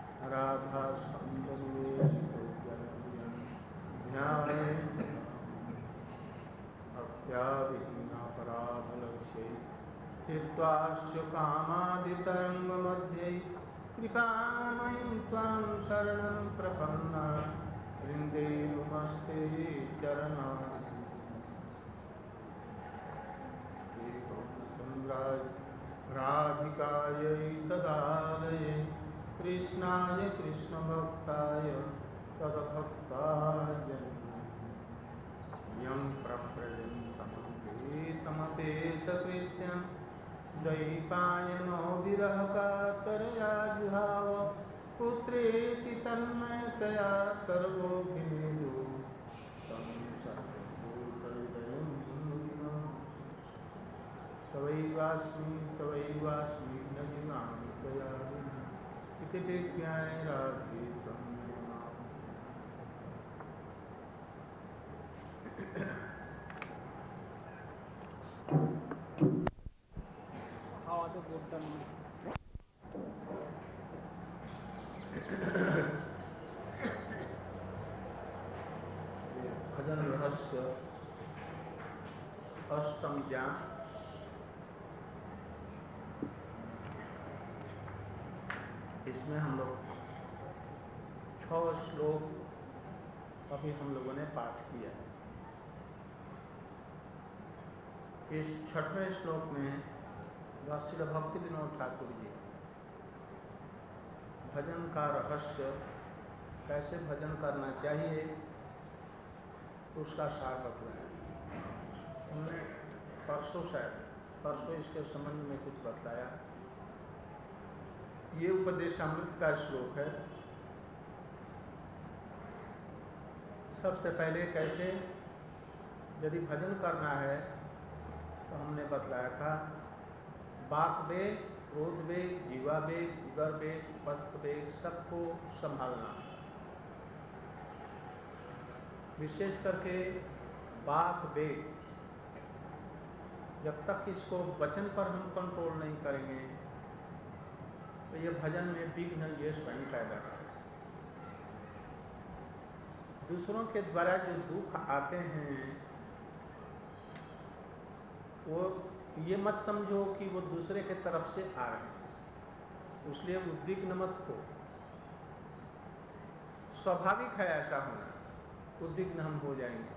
राधास्कन्धनिवेशितोऽप्यनव्यं ध्याये अत्याविहीनापराधलक्ष्ये चित्वास्य कामादितरङ्गमध्ये कृपामयीं त्वां शरणं प्रपन्ना वृन्दे नमस्ते चरणाय राधिकायै तदालये कृष्णाय कृष्णभक्ताय तद्भक्ताय यं प्रप्रजन्तमपेतकृत्यं द्वैपायनो विरहकातरया जुहाव पुत्रेति तन्मयतया सर्वोऽभिनेदु तं सर्वभूतहृदयं तवैवास्मि न जिनामि त्वया विना इति विज्ञाय राधे त्वं भजन रहस्य अष्टम ज्ञान। इसमें हम लोग 6 श्लोक अभी हम लोगों ने पाठ किया है। इस 6वें श्लोक में श्री भक्ति विनोद ठाकुर जी भजन का रहस्य, कैसे भजन करना चाहिए, उसका सार बतलाया। हमने परसों इसके संबंध में कुछ बतलाया। ये उपदेशामृत का श्लोक है। सबसे पहले कैसे यदि भजन करना है तो हमने बतलाया था वाक वेग, क्रोध वेग, जीवा वेग, उदर वेग, वस्त वेग सबको संभालना। विशेष करके वाक वेग, जब तक इसको वचन पर हम कंट्रोल नहीं करेंगे तो ये भजन में विघ्न ये स्वयं पैदा करेगा। दूसरों के द्वारा जो दुख आते हैं वो ये मत समझो कि वो दूसरे के तरफ से आ रहे हैं, इसलिए उद्विग्न मत हो। स्वाभाविक है ऐसा होना, उद्विग्न हम हो जाएंगे,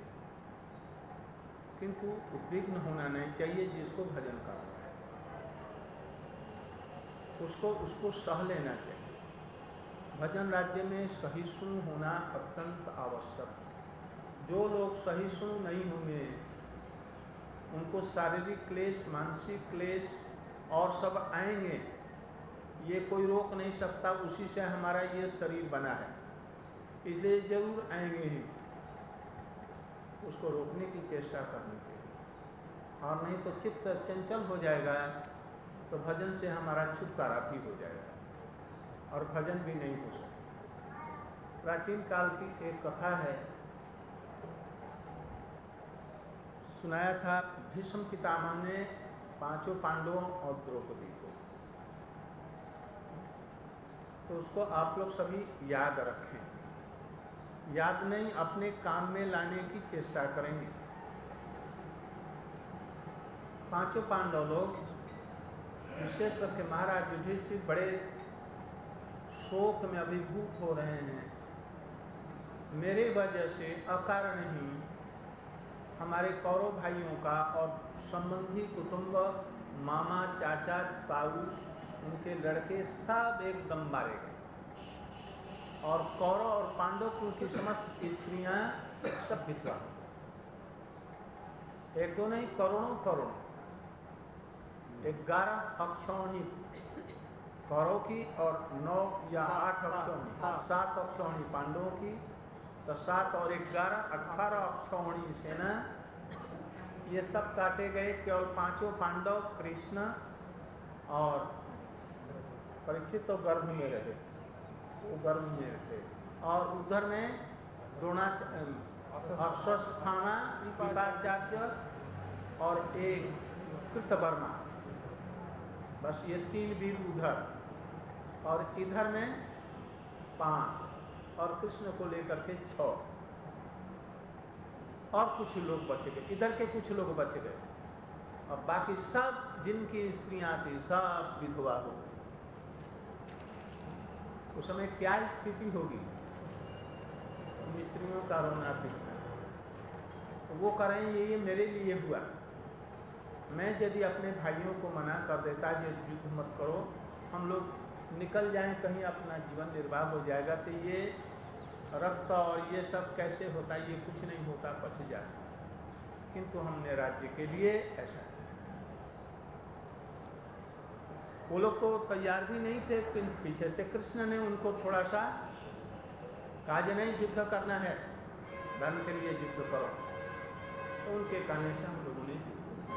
किंतु उद्विग्न होना नहीं चाहिए। जिसको भजन करना है उसको सह लेना चाहिए। भजन राज्य में सहिष्णु होना अत्यंत आवश्यक है। जो लोग सहिष्णु नहीं होंगे उनको शारीरिक क्लेश, मानसिक क्लेश और सब आएंगे, ये कोई रोक नहीं सकता। उसी से हमारा ये शरीर बना है, इसलिए जरूर आएंगे ही। उसको रोकने की चेष्टा करनी चाहिए, और नहीं तो चित्त चंचल हो जाएगा तो भजन से हमारा छुटकारा भी हो जाएगा और भजन भी नहीं हो सकता। प्राचीन काल की एक कथा है, सुनाया था। भीष्म पितामह ने 5 पांडवों और द्रौपदी को, तो उसको आप लोग सभी याद रखें। याद नहीं, अपने काम में लाने की चेष्टा करेंगे। 5 पांडव लोग विशेष करके महाराज युधिष्ठिर बड़े शोक में अभिभूत हो रहे हैं। मेरे वजह से अकारण ही हमारे कौरव भाइयों का और संबंधी कुटुंब, मामा, चाचा, ताऊ, उनके लड़के सब एकदम मारे गए और कौरव और पांडव कुल की समस्त स्त्रियां सब विधवा हो गई। एक दो नहीं, करोड़ों करोड़, 11 अक्षौणी कौरव की और 9 या 8 अक्षौणी, 7 अक्षौणी पांडवों की, तो 7 और 11 18 अक्षौणी सेना, ये सब काटे गए। केवल 5 पांडव, कृष्ण और परीक्षित तो गर्भ में रहे, वो गर्भ में रहे। और उधर में अश्वस्थामा, कृपाचार्य और एक कृतवर्मा, बस ये 3 वीर उधर, और इधर में 5 और कृष्ण को लेकर के 6 और कुछ लोग बच गए, इधर के कुछ लोग बच गए और बाकी सब जिनकी स्त्रियां थी सब विधवा हो गई। उस समय क्या स्थिति होगी स्त्रियों का रोना पीटना। तो वो करें ये मेरे लिए हुआ। मैं यदि अपने भाइयों को मना कर देता ये युद्ध मत करो, हम लोग निकल जाएं कहीं, अपना जीवन निर्वाह हो जाएगा, तो ये रक्त और ये सब कैसे होता, ये कुछ नहीं होता, बच जाता। किंतु हमने राज्य के लिए ऐसा, वो लोग तो तैयार भी नहीं थे। पीछे से कृष्ण ने उनको थोड़ा सा कहा कि नहीं युद्ध करना है, धर्म के लिए युद्ध करो, तो उनके कहने से हम लोगों ने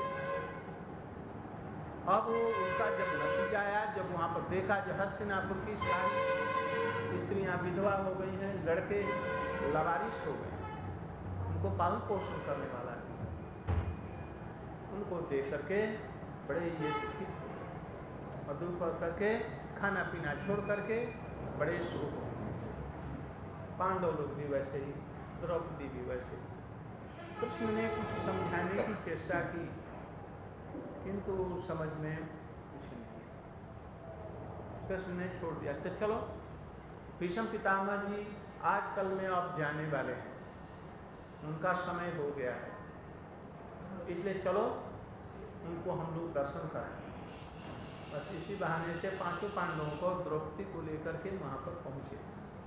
अब उसका जब नतीजा आया, जब वहाँ पर देखा जो हस्तिनापुर की सारी स्त्रियाँ विधवा हो गई हैं, लड़के लवारिस हो गए, उनको पालन पोषण करने वाला है, उनको देख करके बड़े ये दुखी और दुख करके खाना पीना छोड़ करके बड़े शोक हो। पांडव लोग भी वैसे ही, द्रौपदी भी वैसे ही। कृष्ण ने कुछ समझाने की चेष्टा की किंतु समझ में कुछ नहीं, कृष्ण ने छोड़ दिया। अच्छा चलो, भीष्म पितामह जी आजकल में अब जाने वाले हैं, उनका समय हो गया है, इसलिए चलो उनको हम लोग दर्शन करें। बस इसी बहाने से 5 पांडवों को द्रौपदी को लेकर के वहां पर पहुंचे।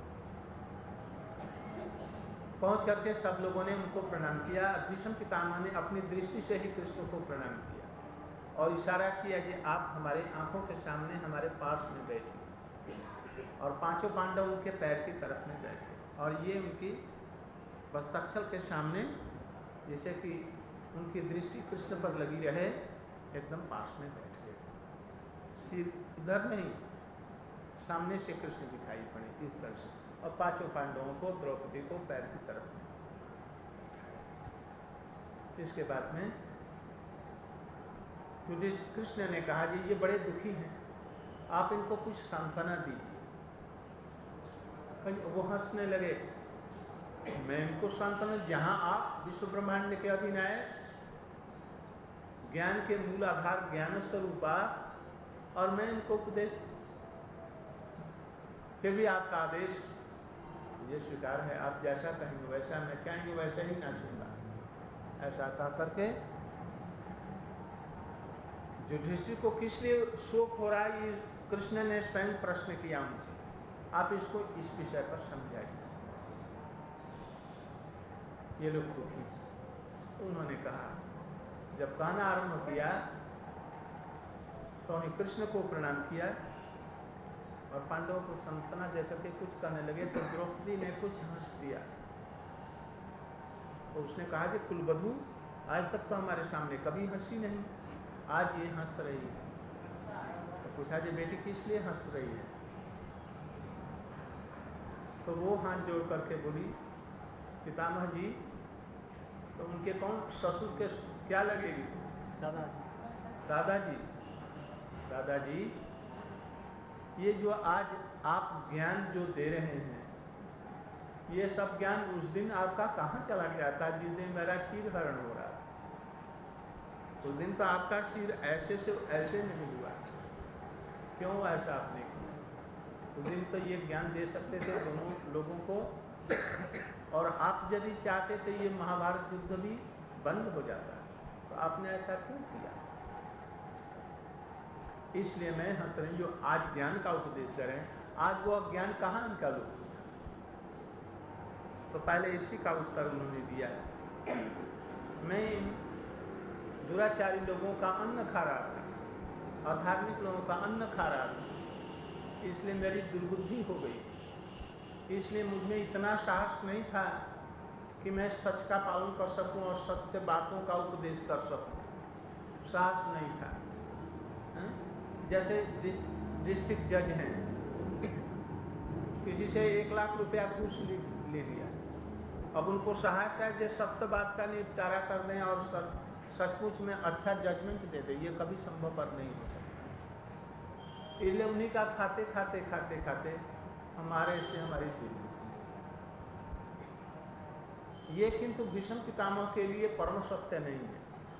पहुंच करके सब लोगों ने उनको प्रणाम किया। भीष्म पितामह ने अपनी दृष्टि से ही कृष्ण को प्रणाम किया और इशारा किया कि आप हमारे आंखों के सामने हमारे पास में बैठे, और 5 पांडव उनके पैर की तरफ में बैठे और ये उनकी वस्त्रक्षल के सामने, जैसे कि उनकी दृष्टि कृष्ण पर लगी रहे, एकदम पास में बैठ गए। सिर इधर नहीं, सामने से कृष्ण दिखाई पड़े इस तरह से, और 5 पांडवों को, द्रौपदी को पैर की तरफ में। इसके बाद में कृष्ण ने कहा कि ये बड़े दुखी हैं, आप इनको कुछ सांत्वना दीजिए। वो हंसने लगे, मैं इनको सांत्वना, जहां आप विश्व ब्रह्मांड के अधिनायक, ज्ञान के मूल आधार, ज्ञान स्वरूपा, और मैं इनको उपदेश, फिर भी आपका आदेश मुझे स्वीकार है, आप जैसा कहेंगे वैसा, मैं चाहेंगे वैसा ही नाचूंगा। ऐसा कह करके युधिष्ठिर को किस लिए शोक हो रहा है, ये कृष्ण ने स्वयं प्रश्न किया उनसे, आप इसको इस विषय पर समझाइए। ये लोग दुखी, तो उन्होंने कहा, जब कहना आरंभ किया तो उन्हें कृष्ण को प्रणाम किया और पांडवों को सांत्वना देकर के कुछ कहने लगे, तो द्रौपदी ने कुछ हंस दिया। तो उसने कहा कि कुलवधू, आज तक तो हमारे सामने कभी हंसी नहीं, आज ये हंस रही है। तो पूछा जी बेटी किस लिए हंस रही है? तो वो हाथ जोड़ करके बोली, पितामह जी, तो उनके कौन ससुर के क्या लगेगी? दादाजी। दादाजी, ये जो आज आप ज्ञान जो दे रहे हैं, ये सब ज्ञान उस दिन आपका कहाँ चला गया था जिस दिन मेरा क्षीर हरण हो रहा था? उस दिन तो आपका सिर ऐसे से ऐसे नहीं हुआ, क्यों ऐसा आपने किया? उस दिन तो ये ज्ञान दे सकते थे दोनों लोगों को, और आप यदि चाहते तो ये महाभारत युद्ध भी बंद हो जाता, तो आपने ऐसा क्यों किया? इसलिए मैं हंस रही, जो आज ज्ञान का उपदेश करें, आज वो अज्ञान कहाँ इनका लोग? तो पहले इसी का उत्तर उन्होंने दिया है। मैं दुराचारी लोगों का अन्न खा रहा था, अधार्मिक लोगों का अन्न खा रहा था, इसलिए मेरी दुर्बुद्धि हो गई। इसलिए मुझमें इतना साहस नहीं था कि मैं सच का पालन कर सकूं और सत्य बातों का उपदेश कर सकूं, साहस नहीं था। जैसे डिस्ट्रिक्ट जज हैं, किसी से 1 लाख रुपया घूस ले लिया, अब उनको साहस है जो सत्य बात का निपटारा कर दें और सचमुच में अच्छा जजमेंट दे दें, ये कभी संभव पर नहीं हो सकता। इसलिए उन्हीं का खाते खाते खाते खाते हमारे से हमारी दूरी। ये किंतु भीष्म पितामह के लिए परम सत्य नहीं है।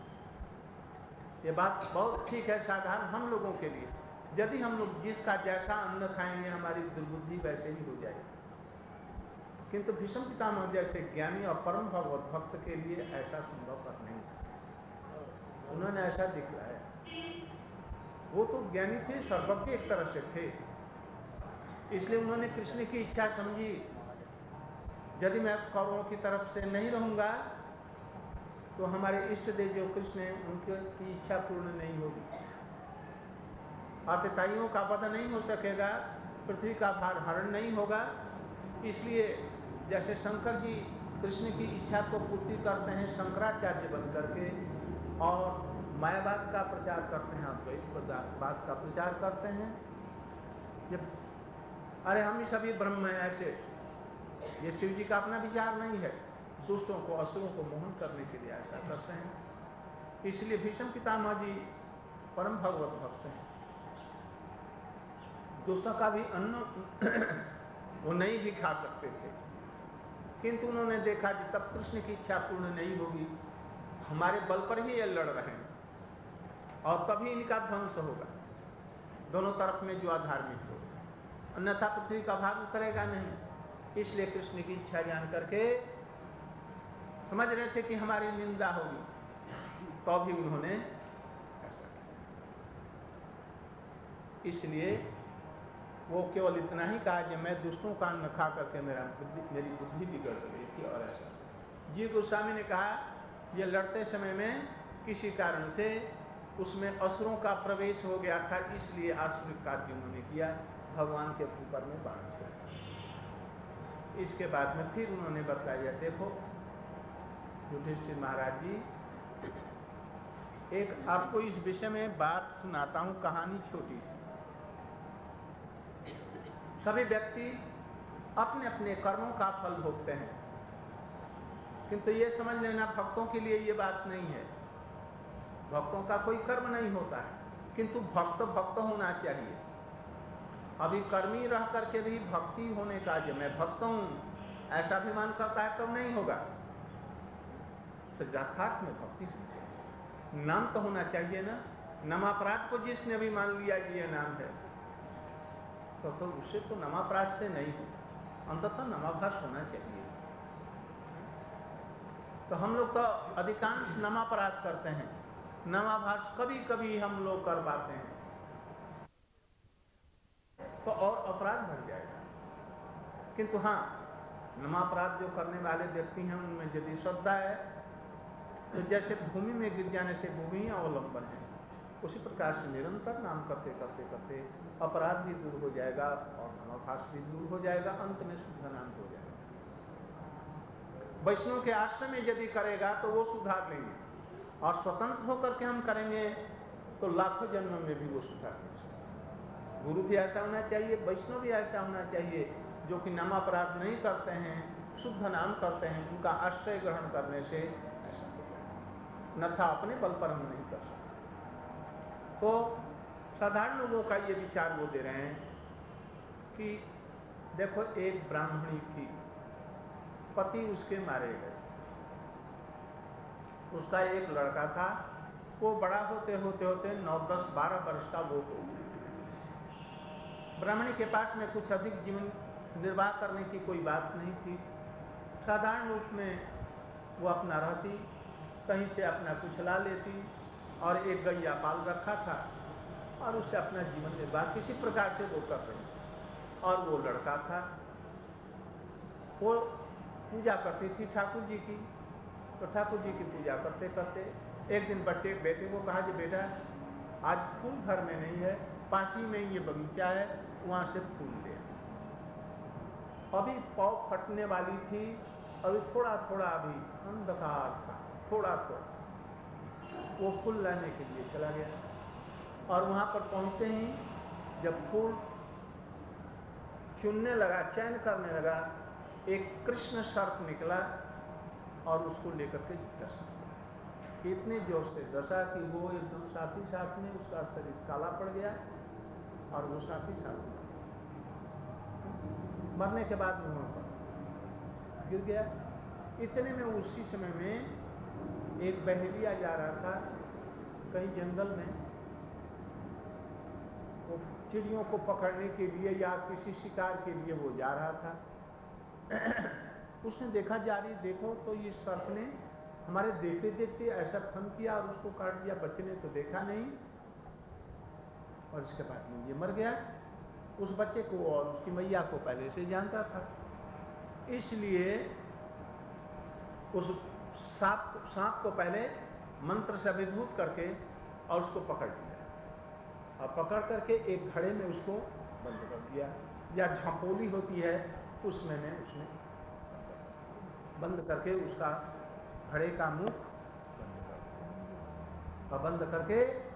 ये बात बहुत ठीक है साधारण हम लोगों के लिए, यदि हम लोग जिसका जैसा अन्न खाएंगे हमारी दुर्बुद्धि वैसे ही हो जाएगी, किंतु भीष्म पितामह जैसे ज्ञानी और परम भगवत भक्त के लिए ऐसा संभव पर नहीं था। उन्होंने ऐसा दिखलाया। वो तो ज्ञानी थे, सर्वज्ञ एक तरह से थे, इसलिए उन्होंने कृष्ण की इच्छा समझी, यदि मैं कौरवों की तरफ से नहीं रहूंगा तो हमारे इष्ट देव जो कृष्ण हैं उनकी इच्छा पूर्ण नहीं होगी, आतताइयों का वध नहीं हो सकेगा, पृथ्वी का भार हरण नहीं होगा। इसलिए जैसे शंकर जी कृष्ण की इच्छा को पूर्ति करते हैं शंकराचार्य बन करके, और मायावाद का प्रचार करते हैं, अद्वैतवाद का प्रचार करते हैं, जब अरे हम ही सभी ब्रह्म हैं, ऐसे ये शिव जी का अपना विचार नहीं है, दुष्टों को असुरों को मोहन करने के लिए ऐसा करते हैं। इसलिए भीष्म पितामह जी परम भगवत भक्त हैं। दुष्टों का भी अन्न वो नहीं भी खा सकते थे, किंतु उन्होंने देखा कि तब कृष्ण की इच्छा पूर्ण नहीं होगी, हमारे बल पर ही ये लड़ रहे हैं और तभी इनका ध्वंस होगा, दोनों तरफ में जो अधार्मिक हो, अन्यथा पृथ्वी का भाग उतरेगा नहीं। इसलिए कृष्ण की इच्छा जान करके समझ रहे थे कि हमारी निंदा होगी, तो भी उन्होंने ऐसा किया। इसलिए वो केवल इतना ही कहा कि मैं दुष्टों का अन्न खा करके मेरी बुद्धि बिगड़ गई थी, और ऐसा जी गोस्वामी ने कहा ये लड़ते समय में किसी कारण से उसमें असुरों का प्रवेश हो गया था, इसलिए आसुरिक कार्य उन्होंने किया, भगवान के ऊपर में बाण छोड़ा। इसके बाद में फिर उन्होंने बताया, देखो युधिष्ठिर महाराज जी, एक आपको इस विषय में बात सुनाता हूं, कहानी छोटी सी। सभी व्यक्ति अपने अपने कर्मों का फल भोगते हैं, किंतु ये समझ लेना भक्तों के लिए ये बात नहीं है, भक्तों का कोई कर्म नहीं होता है, किंतु भक्त भक्त होना चाहिए। अभी कर्मी रह करके भी भक्ति होने का, जो मैं भक्त हूं ऐसा अभिमान करता है तो नहीं होगा। सजाखाट में भक्ति चाहिए, नाम तो होना चाहिए ना। नमापराध को जिसने भी मान लिया कि यह नाम है, तो उससे तो नमापराध से नहीं हो, अंततः नमाभास होना चाहिए। तो हम लोग तो अधिकांश नमापराध करते हैं, नमाभास कभी कभी हम लोग कर पाते हैं, तो और अपराध बढ़ जाएगा। किंतु हाँ, नमापराध जो करने वाले व्यक्ति हैं उनमें यदि श्रद्धा है, तो जैसे भूमि में गिर जाने से भूमि अवलंबन है, उसी प्रकार से निरंतर नाम करते करते करते अपराध भी दूर हो जाएगा और नमाभास भी दूर हो जाएगा, अंत में शुद्ध नाम हो जाएगा। वैष्णव के आश्रम में यदि करेगा तो वो सुधार लेंगे, और स्वतंत्र होकर के हम करेंगे तो लाखों जन्मों में भी वो सुधार लेंगे। गुरु भी ऐसा होना चाहिए, वैष्णव भी ऐसा होना चाहिए, जो कि नामापराध नहीं करते हैं, शुद्ध नाम करते हैं, उनका आश्रय ग्रहण करने से ऐसा हो जाएगा, न था अपने बल पर हम नहीं कर सकते। तो साधारण लोगों का ये विचार वो दे रहे हैं कि देखो एक ब्राह्मणी थी, पति उसके मारे गए, उसका एक लड़का था, वो बड़ा होते होते होते 9, 10, 12 वर्ष का वो हो गया। ब्राह्मणी के पास में कुछ अधिक जीवन निर्वाह करने की कोई बात नहीं थी। साधारण रूप में वो अपना रहती, कहीं से अपना कुछ ला लेती और एक गैया पाल रखा था और उससे अपना जीवन निर्वाह किसी प्रकार से वो कर रही। और वो लड़का था, वो पूजा करती थी ठाकुर जी की। तो ठाकुर जी की पूजा करते करते एक दिन बेटे को कहा कि बेटा आज फूल घर में नहीं है, पास ही में ये बगीचा है, वहाँ से फूल ले। अभी पाव फटने वाली थी, अभी थोड़ा थोड़ा अभी अंधकार था, थोड़ा थोड़ा वो फूल लाने के लिए चला गया। और वहाँ पर पहुँचते ही जब फूल चुनने लगा, चयन करने लगा, एक कृष्ण सर्प निकला और उसको लेकर के डसा। इतने जोर से डसा कि वो एकदम साथ ही साथ में उसका शरीर काला पड़ गया और वो साथ ही साथ मरने के बाद मुंह पर गिर गया। इतने में उसी समय में एक बहेलिया जा रहा था कहीं जंगल में, वो चिड़ियों को पकड़ने के लिए या किसी शिकार के लिए वो जा रहा था। उसने देखा जारी, देखो तो ये सर्प ने हमारे देखते देखते ऐसा फन किया और उसको काट दिया। बच्चे ने तो देखा नहीं और इसके बाद में ये मर गया। उस बच्चे को और उसकी मैया को पहले से जानता था, इसलिए उस सांप को पहले मंत्र से अभिभूत करके और उसको पकड़ लिया और पकड़ करके एक घड़े में उसको बंद कर दिया, या झपोली होती है उसमें उसने बंद करके उसका घड़े का मुख बंद करके